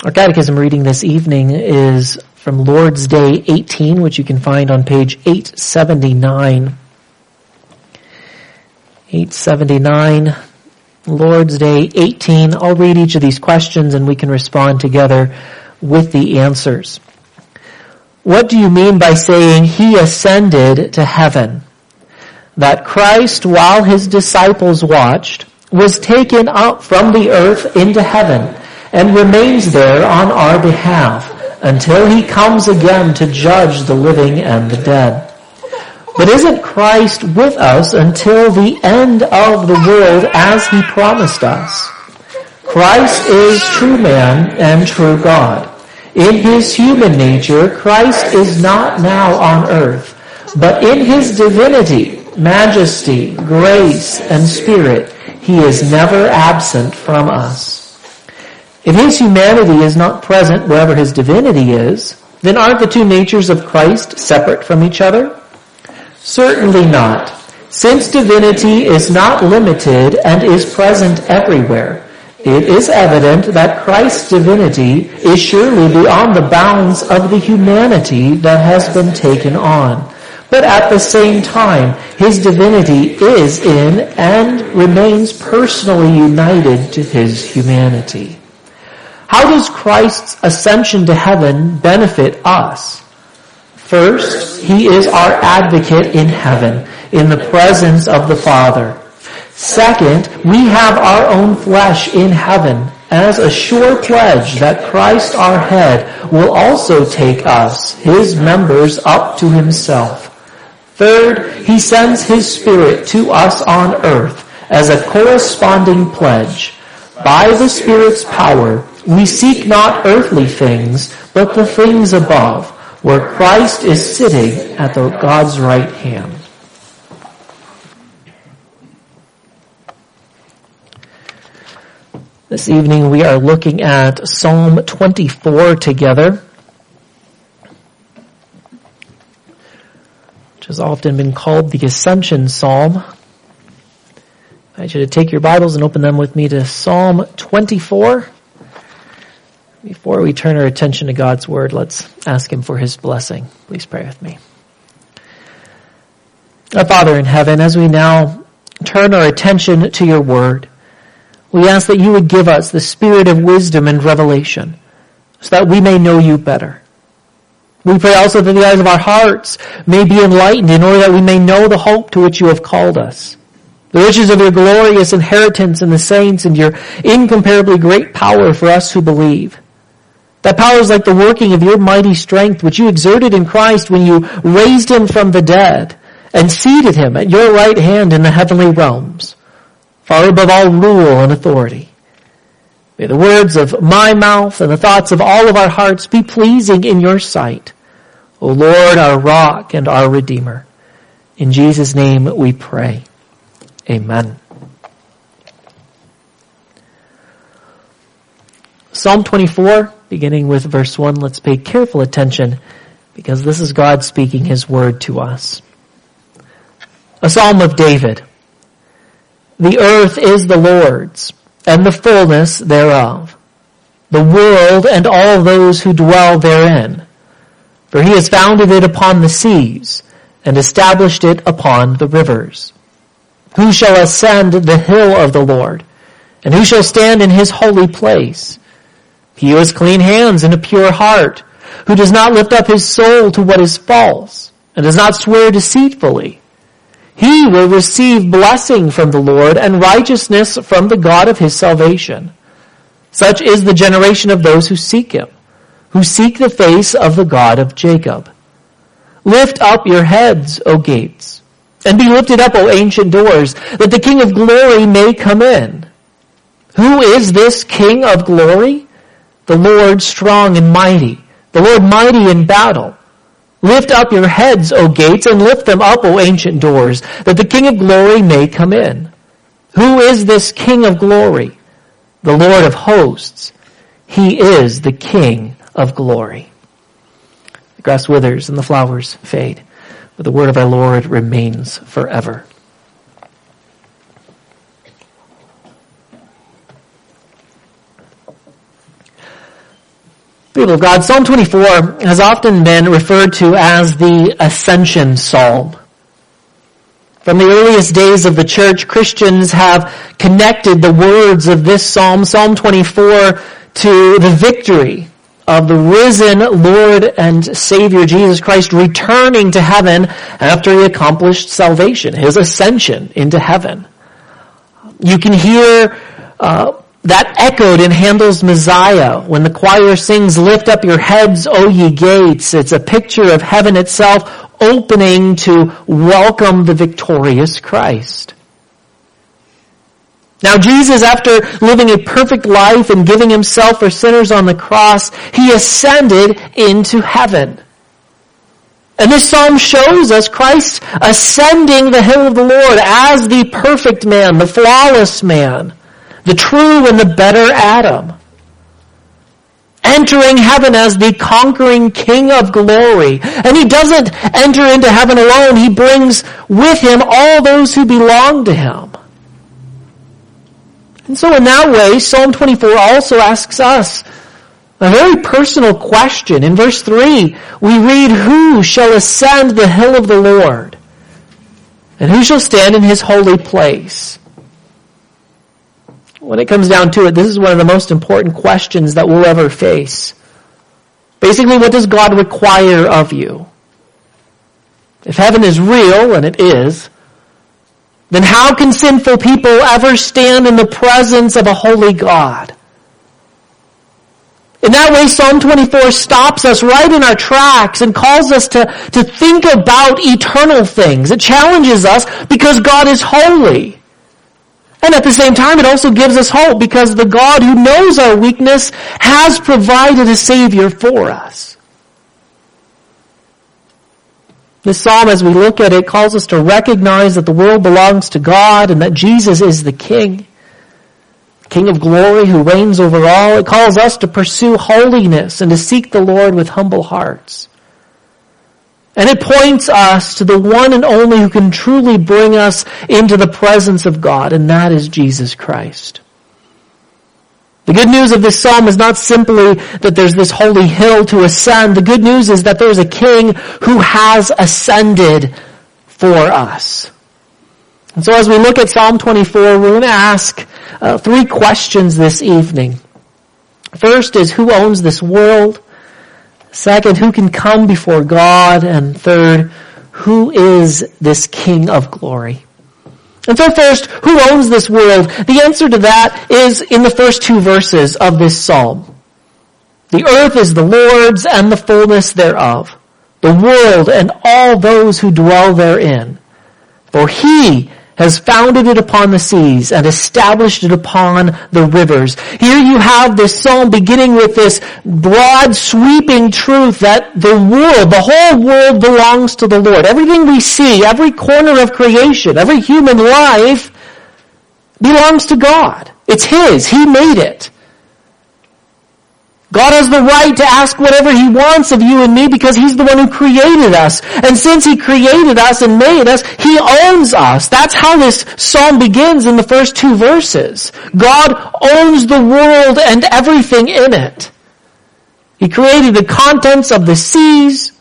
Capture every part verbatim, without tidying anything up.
Our catechism reading this evening is from Lord's Day eighteen, which you can find on page eight seventy-nine. eight seventy-nine, Lord's Day eighteen. I'll read each of these questions and we can respond together with the answers. What do you mean by saying he ascended to heaven? That Christ, while his disciples watched, was taken up from the earth into heaven and remains there on our behalf until he comes again to judge the living and the dead. But isn't Christ with us until the end of the world as he promised us? Christ is true man and true God. In his human nature, Christ is not now on earth, but in his divinity, majesty, grace, and spirit, he is never absent from us. If his humanity is not present wherever his divinity is, then aren't the two natures of Christ separate from each other? Certainly not, since divinity is not limited and is present everywhere. It is evident that Christ's divinity is surely beyond the bounds of the humanity that has been taken on. But at the same time, his divinity is in and remains personally united to his humanity. How does Christ's ascension to heaven benefit us? First, he is our advocate in heaven, in the presence of the Father. Second, we have our own flesh in heaven as a sure pledge that Christ our head will also take us, his members, up to himself. Third, he sends his Spirit to us on earth as a corresponding pledge. By the Spirit's power, we seek not earthly things, but the things above, where Christ is sitting at the God's right hand. This evening we are looking at Psalm twenty-four together, which has often been called the Ascension Psalm. I invite you to take your Bibles and open them with me to Psalm twenty-four. Before we turn our attention to God's Word, let's ask him for his blessing. Please pray with me. Our Father in heaven, as we now turn our attention to your Word, we ask that you would give us the spirit of wisdom and revelation so that we may know you better. We pray also that the eyes of our hearts may be enlightened in order that we may know the hope to which you have called us, the riches of your glorious inheritance in the saints and your incomparably great power for us who believe. That power is like the working of your mighty strength, which you exerted in Christ when you raised him from the dead and seated him at your right hand in the heavenly realms, far above all rule and authority. May the words of my mouth and the thoughts of all of our hearts be pleasing in your sight, O Lord, our rock and our Redeemer. In Jesus' name we pray. Amen. Psalm twenty-four, beginning with verse one, let's pay careful attention because this is God speaking his word to us. A psalm of David. The earth is the Lord's, and the fullness thereof, the world and all those who dwell therein. For he has founded it upon the seas, and established it upon the rivers. Who shall ascend the hill of the Lord? And who shall stand in his holy place? He who has clean hands and a pure heart, who does not lift up his soul to what is false, and does not swear deceitfully. He will receive blessing from the Lord and righteousness from the God of his salvation. Such is the generation of those who seek him, who seek the face of the God of Jacob. Lift up your heads, O gates, and be lifted up, O ancient doors, that the King of glory may come in. Who is this King of glory? The Lord strong and mighty, the Lord mighty in battle. Lift up your heads, O gates, and lift them up, O ancient doors, that the King of glory may come in. Who is this King of glory? The Lord of hosts. He is the King of glory. The grass withers and the flowers fade, but the word of our Lord remains forever. People of God, Psalm twenty-four has often been referred to as the Ascension Psalm. From the earliest days of the church, Christians have connected the words of this psalm, Psalm twenty-four, to the victory of the risen Lord and Savior Jesus Christ returning to heaven after he accomplished salvation, his ascension into heaven. You can hear uh, that echoed in Handel's Messiah when the choir sings, "Lift up your heads, O ye gates." It's a picture of heaven itself opening to welcome the victorious Christ. Now Jesus, after living a perfect life and giving himself for sinners on the cross, he ascended into heaven. And this psalm shows us Christ ascending the hill of the Lord as the perfect man, the flawless man, the true and the better Adam. Entering heaven as the conquering King of glory. And he doesn't enter into heaven alone. He brings with him all those who belong to him. And so in that way, Psalm twenty-four also asks us a very personal question. In verse three, we read, "Who shall ascend the hill of the Lord? And who shall stand in his holy place?" When it comes down to it, this is one of the most important questions that we'll ever face. Basically, what does God require of you? If heaven is real, and it is, then how can sinful people ever stand in the presence of a holy God? In that way, Psalm twenty-four stops us right in our tracks and calls us to, to think about eternal things. It challenges us because God is holy. And at the same time, it also gives us hope because the God who knows our weakness has provided a Savior for us. This psalm, as we look at it, calls us to recognize that the world belongs to God and that Jesus is the King, King of glory who reigns over all. It calls us to pursue holiness and to seek the Lord with humble hearts. And it points us to the one and only who can truly bring us into the presence of God, and that is Jesus Christ. The good news of this psalm is not simply that there's this holy hill to ascend. The good news is that there's a King who has ascended for us. And so as we look at Psalm twenty-four, we're going to ask uh, three questions this evening. First is, who owns this world? Second, who can come before God? And third, who is this King of glory? And so first, who owns this world? The answer to that is in the first two verses of this psalm. The earth is the Lord's and the fullness thereof, the world and all those who dwell therein. For he has founded it upon the seas and established it upon the rivers. Here you have this psalm beginning with this broad, sweeping truth that the world, the whole world belongs to the Lord. Everything we see, every corner of creation, every human life belongs to God. It's His. He made it. God has the right to ask whatever He wants of you and me because He's the one who created us. And since He created us and made us, He owns us. That's how this psalm begins in the first two verses. God owns the world and everything in it. He created the contents of the seas.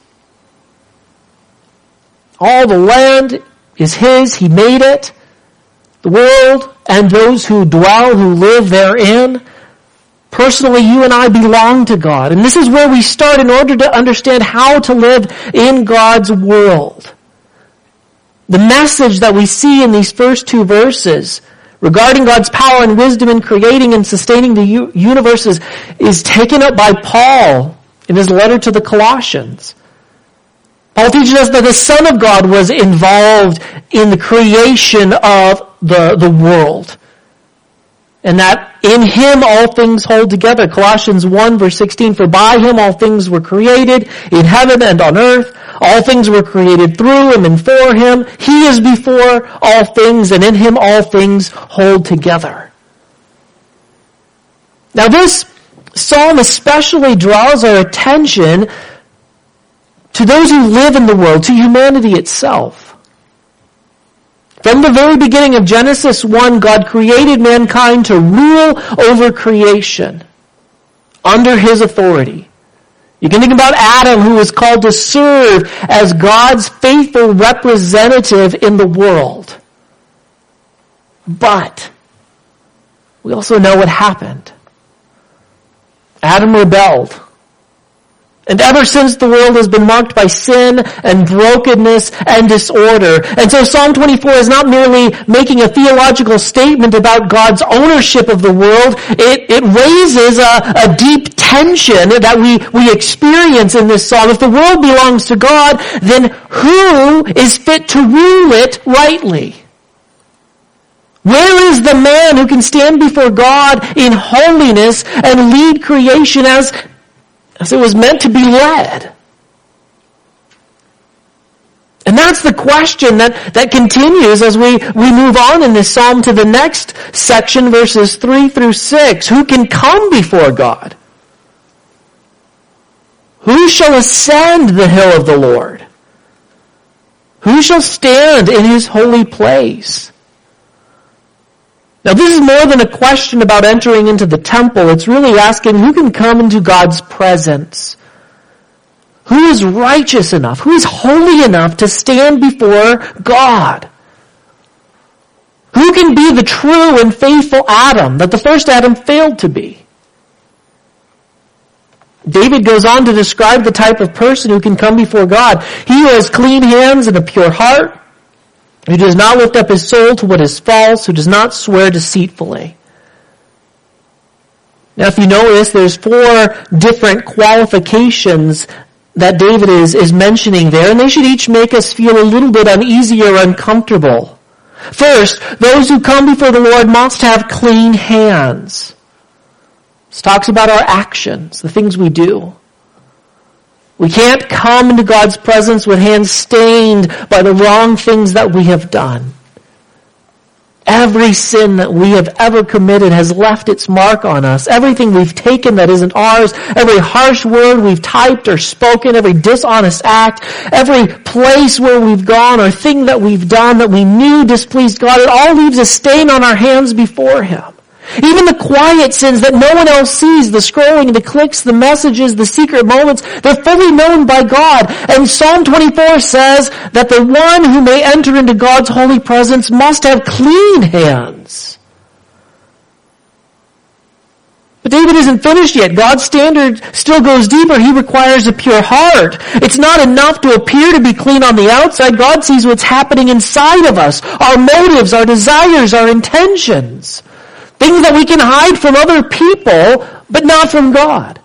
All the land is His. He made it. The world and those who dwell, who live therein. Personally, you and I belong to God. And this is where we start in order to understand how to live in God's world. The message that we see in these first two verses regarding God's power and wisdom in creating and sustaining the u- universes is taken up by Paul in his letter to the Colossians. Paul teaches us that the Son of God was involved in the creation of the, the world. And that in Him all things hold together. Colossians one verse sixteen, for by Him all things were created, in heaven and on earth. All things were created through Him and for Him. He is before all things, and in Him all things hold together. Now this psalm especially draws our attention to those who live in the world, to humanity itself. From the very beginning of Genesis one, God created mankind to rule over creation under His authority. You can think about Adam, who was called to serve as God's faithful representative in the world. But we also know what happened. Adam rebelled. And ever since, the world has been marked by sin and brokenness and disorder. And so Psalm twenty-four is not merely making a theological statement about God's ownership of the world. It, it raises a, a deep tension that we, we experience in this psalm. If the world belongs to God, then who is fit to rule it rightly? Where is the man who can stand before God in holiness and lead creation as As it was meant to be led? And that's the question that, that continues as we, we move on in this psalm to the next section, verses three through six. Who can come before God? Who shall ascend the hill of the Lord? Who shall stand in his holy place? Now, this is more than a question about entering into the temple. It's really asking who can come into God's presence. Who is righteous enough? Who is holy enough to stand before God? Who can be the true and faithful Adam that the first Adam failed to be? David goes on to describe the type of person who can come before God. He who has clean hands and a pure heart, who does not lift up his soul to what is false, who does not swear deceitfully. Now, if you notice, there's four different qualifications that David is, is mentioning there, and they should each make us feel a little bit uneasy or uncomfortable. First, those who come before the Lord must have clean hands. This talks about our actions, the things we do. We can't come into God's presence with hands stained by the wrong things that we have done. Every sin that we have ever committed has left its mark on us. Everything we've taken that isn't ours, every harsh word we've typed or spoken, every dishonest act, every place where we've gone or thing that we've done that we knew displeased God, it all leaves a stain on our hands before Him. Even the quiet sins that no one else sees, the scrolling, the clicks, the messages, the secret moments, they're fully known by God. And Psalm twenty-four says that the one who may enter into God's holy presence must have clean hands. But David isn't finished yet. God's standard still goes deeper. He requires a pure heart. It's not enough to appear to be clean on the outside. God sees what's happening inside of us, our motives, our desires, our intentions. Things that we can hide from other people, but not from God.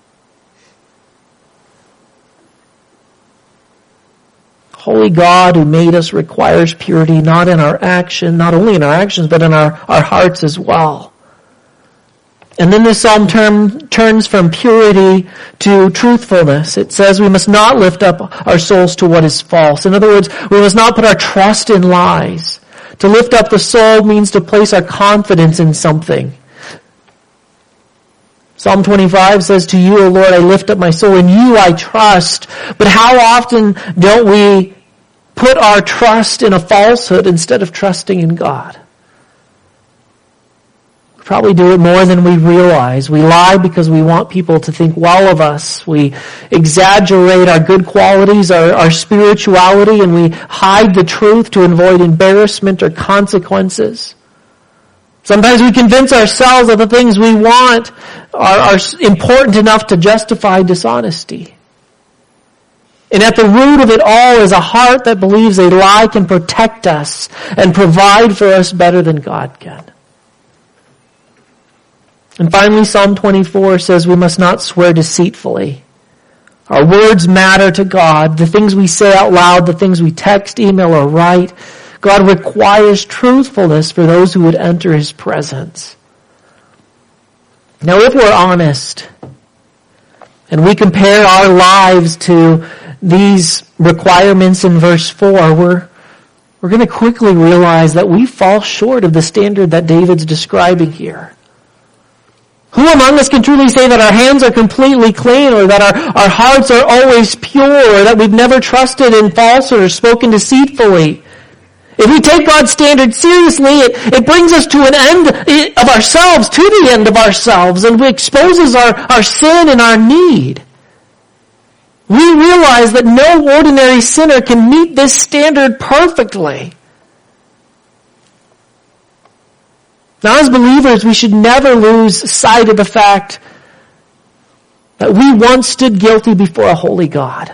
Holy God who made us requires purity, not in our action, not only in our actions, but in our, our hearts as well. And then this psalm term turns from purity to truthfulness. It says we must not lift up our souls to what is false. In other words, we must not put our trust in lies. To lift up the soul means to place our confidence in something. Psalm twenty-five says, "To you, O Lord, I lift up my soul. In you I trust." But how often don't we put our trust in a falsehood instead of trusting in God? We probably do it more than we realize. We lie because we want people to think well of us. We exaggerate our good qualities, our, our spirituality, and we hide the truth to avoid embarrassment or consequences. Sometimes we convince ourselves that the things we want are, are important enough to justify dishonesty. And at the root of it all is a heart that believes a lie can protect us and provide for us better than God can. And finally, Psalm twenty-four says we must not swear deceitfully. Our words matter to God. The things we say out loud, the things we text, email, or write. God requires truthfulness for those who would enter His presence. Now, if we're honest, and we compare our lives to these requirements in verse four, we're, we're going to quickly realize that we fall short of the standard that David's describing here. Who among us can truly say that our hands are completely clean, or that our, our hearts are always pure, or that we've never trusted in falsehood or spoken deceitfully? If we take God's standard seriously, it, it brings us to an end of ourselves, to the end of ourselves, and it exposes our, our sin and our need. We realize that no ordinary sinner can meet this standard perfectly. Now, as believers, we should never lose sight of the fact that we once stood guilty before a holy God.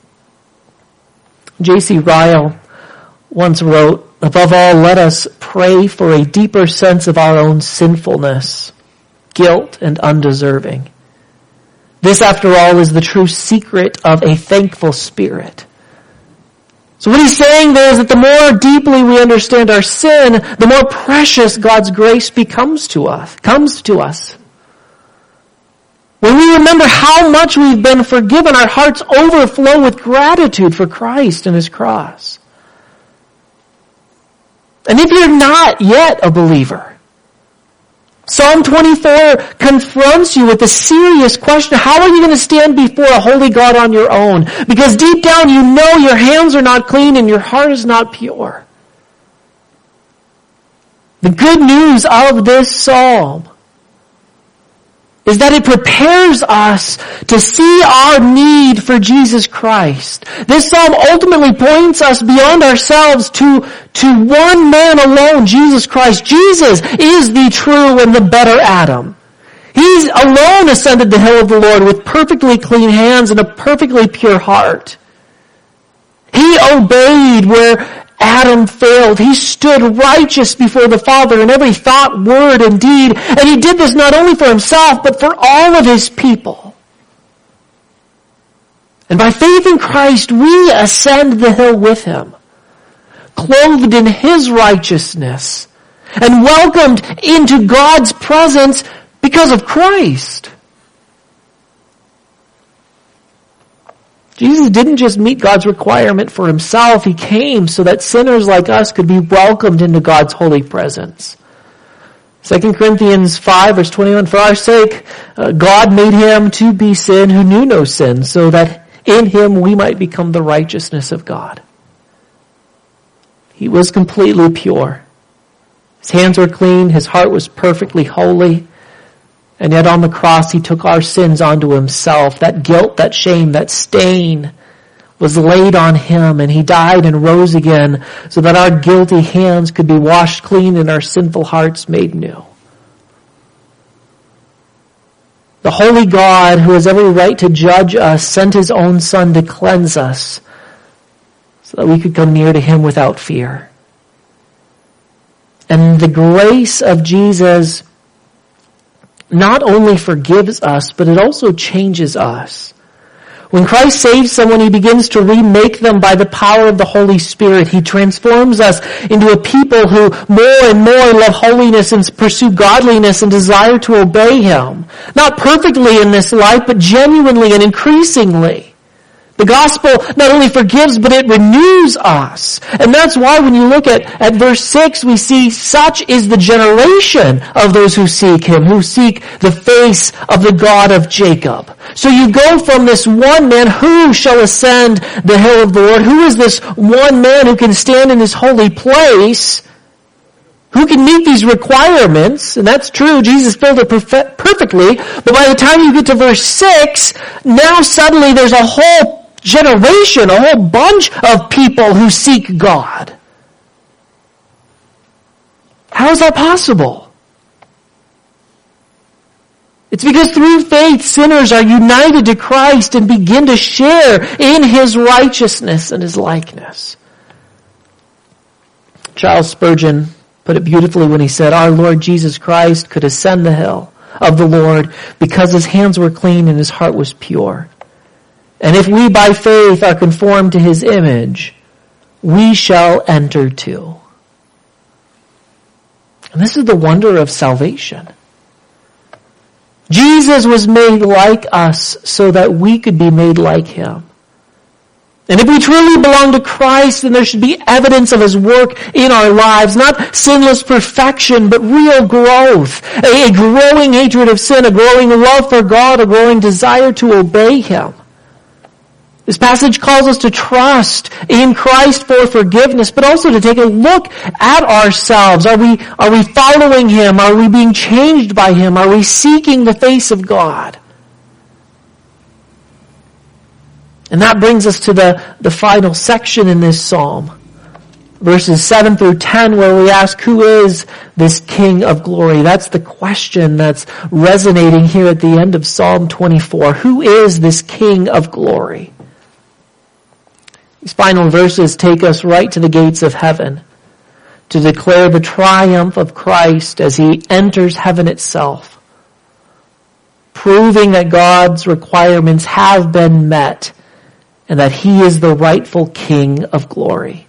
J C Ryle once wrote, "Above all, let us pray for a deeper sense of our own sinfulness, guilt, and undeserving. This, after all, is the true secret of a thankful spirit." So what he's saying there is that the more deeply we understand our sin, the more precious God's grace becomes to us, comes to us. When we remember how much we've been forgiven, our hearts overflow with gratitude for Christ and His cross. And if you're not yet a believer, Psalm twenty-four confronts you with the serious question, how are you going to stand before a holy God on your own? Because deep down you know your hands are not clean and your heart is not pure. The good news of this psalm is that it prepares us to see our need for Jesus Christ. This psalm ultimately points us beyond ourselves to, to one man alone, Jesus Christ. Jesus is the true and the better Adam. He's alone ascended the hill of the Lord with perfectly clean hands and a perfectly pure heart. He obeyed where Adam failed. He stood righteous before the Father in every thought, word, and deed. And he did this not only for himself, but for all of his people. And by faith in Christ, we ascend the hill with him, clothed in his righteousness, and welcomed into God's presence because of Christ. Jesus didn't just meet God's requirement for himself. He came so that sinners like us could be welcomed into God's holy presence. Second Corinthians five verse twenty-one, for our sake, uh, God made him to be sin who knew no sin, so that in him we might become the righteousness of God. He was completely pure. His hands were clean. His heart was perfectly holy. And yet on the cross, he took our sins onto himself. That guilt, that shame, that stain was laid on him, and he died and rose again so that our guilty hands could be washed clean and our sinful hearts made new. The holy God, who has every right to judge us, sent his own Son to cleanse us so that we could come near to him without fear. And the grace of Jesus not only forgives us, but it also changes us. When Christ saves someone, he begins to remake them by the power of the Holy Spirit. He transforms us into a people who more and more love holiness and pursue godliness and desire to obey him. Not perfectly in this life, but genuinely and increasingly. The gospel not only forgives, but it renews us. And that's why when you look at, at verse six, we see such is the generation of those who seek him, who seek the face of the God of Jacob. So you go from this one man, who shall ascend the hill of the Lord? Who is this one man who can stand in his holy place? Who can meet these requirements? And that's true. Jesus filled it perfe- perfectly. But by the time you get to verse six, now suddenly there's a whole generation, a whole bunch of people who seek God. How is that possible? It's because through faith, sinners are united to Christ and begin to share in his righteousness and his likeness. Charles Spurgeon put it beautifully when he said, our Lord Jesus Christ could ascend the hill of the Lord because his hands were clean and his heart was pure. And if we by faith are conformed to his image, we shall enter too. And this is the wonder of salvation. Jesus was made like us so that we could be made like him. And if we truly belong to Christ, then there should be evidence of his work in our lives. Not sinless perfection, but real growth. A, a growing hatred of sin, a growing love for God, a growing desire to obey him. This passage calls us to trust in Christ for forgiveness, but also to take a look at ourselves. Are we, are we following him? Are we being changed by him? Are we seeking the face of God? And that brings us to the, the final section in this psalm. Verses seven through ten, where we ask, who is this King of glory? That's the question that's resonating here at the end of Psalm twenty-four. Who is this King of glory? These final verses take us right to the gates of heaven to declare the triumph of Christ as he enters heaven itself, proving that God's requirements have been met and that he is the rightful King of glory.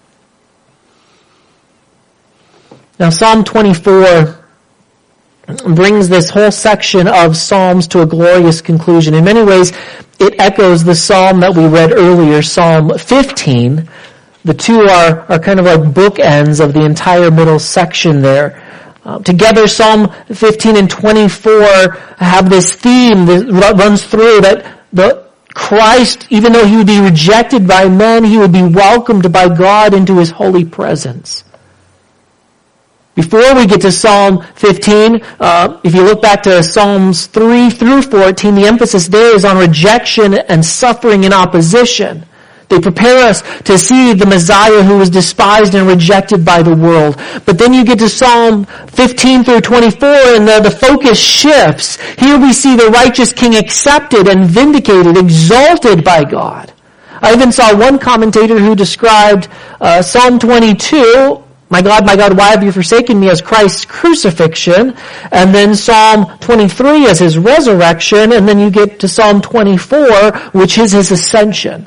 Now, Psalm twenty-four brings this whole section of Psalms to a glorious conclusion. In many ways, it echoes the psalm that we read earlier, Psalm fifteen. The two are, are kind of like bookends of the entire middle section there. Uh, together, Psalm fifteen and twenty-four have this theme that runs through that the Christ, even though he would be rejected by men, he would be welcomed by God into his holy presence. Before we get to Psalm fifteen, uh, if you look back to Psalms three through fourteen, the emphasis there is on rejection and suffering and opposition. They prepare us to see the Messiah who was despised and rejected by the world. But then you get to Psalm fifteen through twenty-four and the, the focus shifts. Here we see the righteous King accepted and vindicated, exalted by God. I even saw one commentator who described uh, Psalm twenty-two, my God, my God, why have you forsaken me, as Christ's crucifixion, and then Psalm twenty-three as his resurrection, and then you get to Psalm twenty-four, which is his ascension.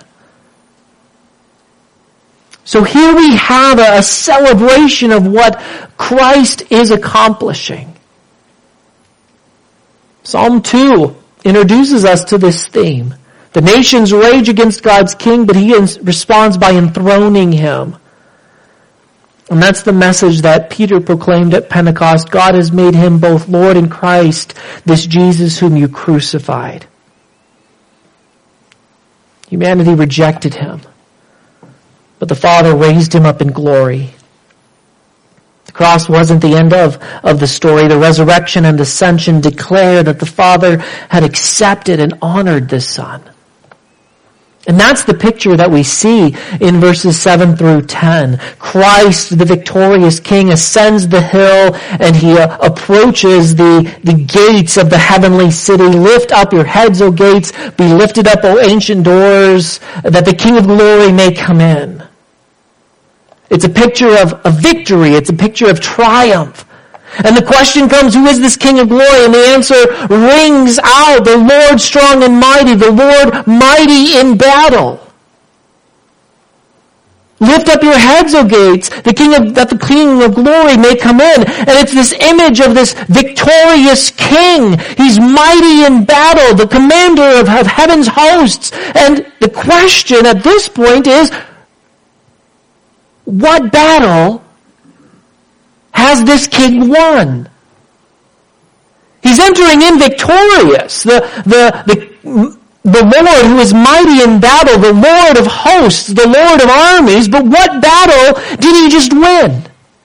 So here we have a celebration of what Christ is accomplishing. Psalm two introduces us to this theme. The nations rage against God's king, but he responds by enthroning him. And that's the message that Peter proclaimed at Pentecost. God has made him both Lord and Christ, this Jesus whom you crucified. Humanity rejected him, but the Father raised him up in glory. The cross wasn't the end of, of the story. The resurrection and ascension declare that the Father had accepted and honored the Son. And that's the picture that we see in verses seven through ten. Christ, the victorious King, ascends the hill and he uh, approaches the, the gates of the heavenly city. Lift up your heads, O gates. Be lifted up, O ancient doors, that the King of glory may come in. It's a picture of a victory. It's a picture of triumph. And the question comes, who is this King of glory? And the answer rings out, the Lord strong and mighty, the Lord mighty in battle. Lift up your heads, O gates, the King of, that the King of glory may come in. And it's this image of this victorious King. He's mighty in battle, the commander of, of heaven's hosts. And the question at this point is, what battle has this king won? He's entering in victorious. The, the, the, the Lord who is mighty in battle, the Lord of hosts, the Lord of armies. But what battle did he just win?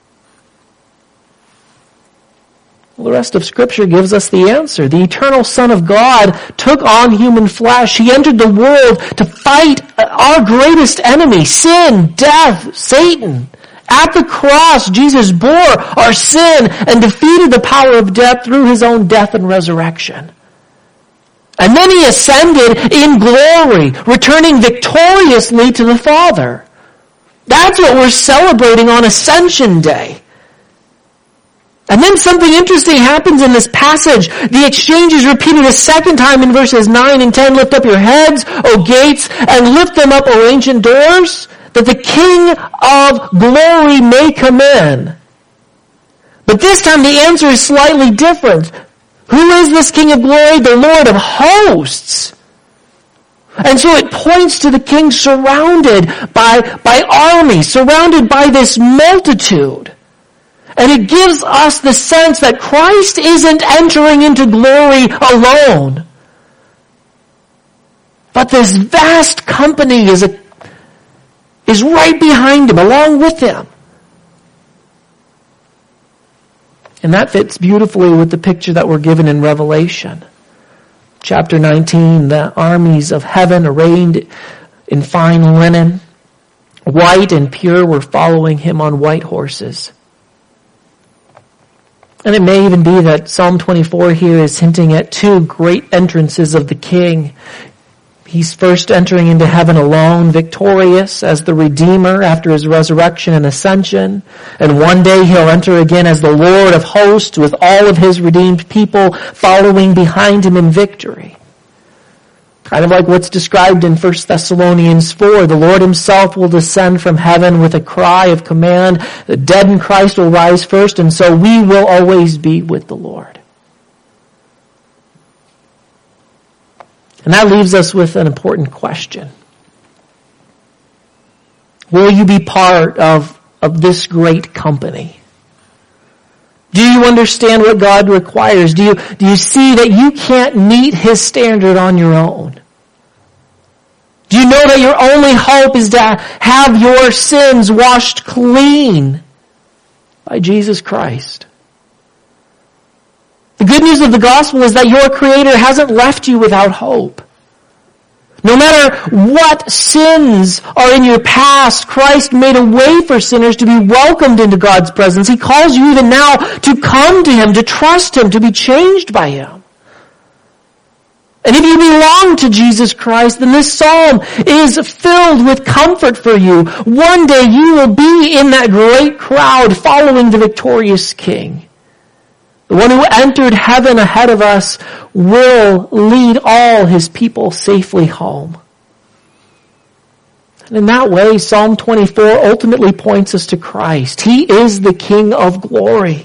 Well, the rest of Scripture gives us the answer. The eternal Son of God took on human flesh. He entered the world to fight our greatest enemy, sin, death, Satan. At the cross, Jesus bore our sin and defeated the power of death through his own death and resurrection. And then he ascended in glory, returning victoriously to the Father. That's what we're celebrating on Ascension Day. And then something interesting happens in this passage. The exchange is repeated a second time in verses nine and ten. Lift up your heads, O gates, and lift them up, O ancient doors, that the King of glory may come in. But this time the answer is slightly different. Who is this King of glory? The Lord of hosts. And so it points to the King surrounded by, by armies, surrounded by this multitude. And it gives us the sense that Christ isn't entering into glory alone. But this vast company is a is right behind him, along with him. And that fits beautifully with the picture that we're given in Revelation. Chapter nineteen, the armies of heaven arrayed in fine linen, white and pure, were following him on white horses. And it may even be that Psalm twenty-four here is hinting at two great entrances of the King. He's first entering into heaven alone, victorious as the Redeemer after his resurrection and ascension. And one day he'll enter again as the Lord of hosts with all of his redeemed people following behind him in victory. Kind of like what's described in First Thessalonians four. The Lord himself will descend from heaven with a cry of command. The dead in Christ will rise first, and so we will always be with the Lord. And that leaves us with an important question. Will you be part of, of this great company? Do you understand what God requires? Do you, do you see that you can't meet his standard on your own? Do you know that your only hope is to have your sins washed clean by Jesus Christ? The good news of the gospel is that your Creator hasn't left you without hope. No matter what sins are in your past, Christ made a way for sinners to be welcomed into God's presence. He calls you even now to come to him, to trust him, to be changed by him. And if you belong to Jesus Christ, then this psalm is filled with comfort for you. One day you will be in that great crowd following the victorious King. The one who entered heaven ahead of us will lead all his people safely home. And in that way, Psalm twenty-four ultimately points us to Christ. He is the King of glory.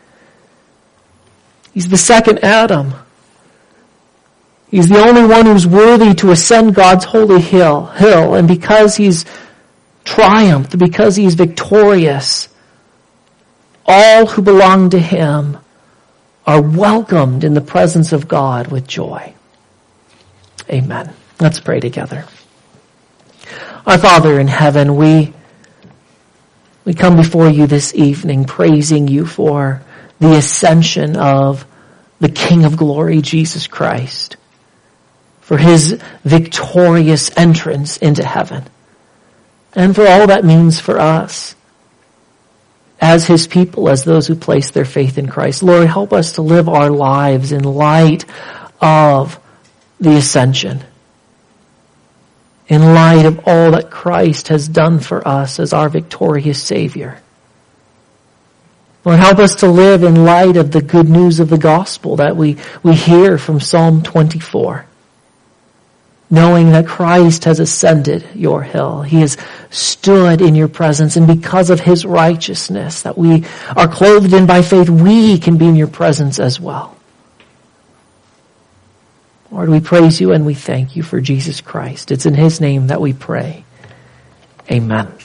He's the second Adam. He's the only one who's worthy to ascend God's holy hill, hill. And because he's triumphed, because he's victorious, all who belong to him are welcomed in the presence of God with joy. Amen. Let's pray together. Our Father in heaven, we, we come before you this evening praising you for the ascension of the King of glory, Jesus Christ, for his victorious entrance into heaven, and for all that means for us as his people, as those who place their faith in Christ. Lord, help us to live our lives in light of the ascension, in light of all that Christ has done for us as our victorious Savior. Lord, help us to live in light of the good news of the gospel that we, we hear from Psalm twenty-four. Knowing that Christ has ascended your hill. He has stood in your presence, and because of his righteousness that we are clothed in by faith, we can be in your presence as well. Lord, we praise you and we thank you for Jesus Christ. It's in his name that we pray. Amen.